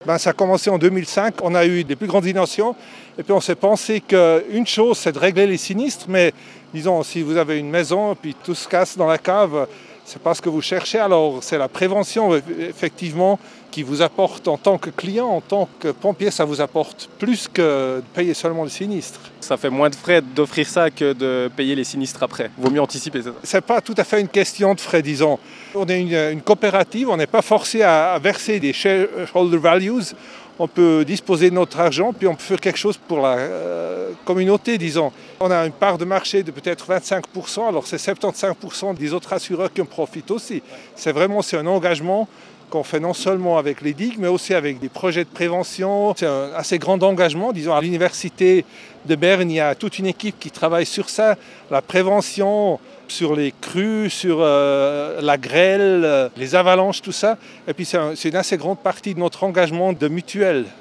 Ça a commencé en 2005, on a eu des plus grandes inondations et puis on s'est pensé qu'une chose c'est de régler les sinistres, mais disons si vous avez une maison et puis tout se casse dans la cave, c'est pas ce que vous cherchez, alors c'est la prévention effectivement qui vous apporte en tant que client, en tant que pompier, ça vous apporte plus que de payer seulement le sinistre. Ça fait moins de frais d'offrir ça que de payer les sinistres après. Vaut mieux anticiper, c'est ça? C'est pas tout à fait une question de frais, disons. On est une coopérative, on n'est pas forcé à verser des shareholder values. On peut disposer de notre argent, puis on peut faire quelque chose pour la communauté, disons. On a une part de marché de peut-être 25%, alors c'est 75% des autres assureurs qui en profitent aussi. C'est un engagement qu'on fait non seulement avec les digues, mais aussi avec des projets de prévention. C'est un assez grand engagement. Disons, à l'université de Berne, il y a toute une équipe qui travaille sur ça, la prévention, sur les crues, sur la grêle, les avalanches, tout ça. Et puis c'est une assez grande partie de notre engagement de mutuelle.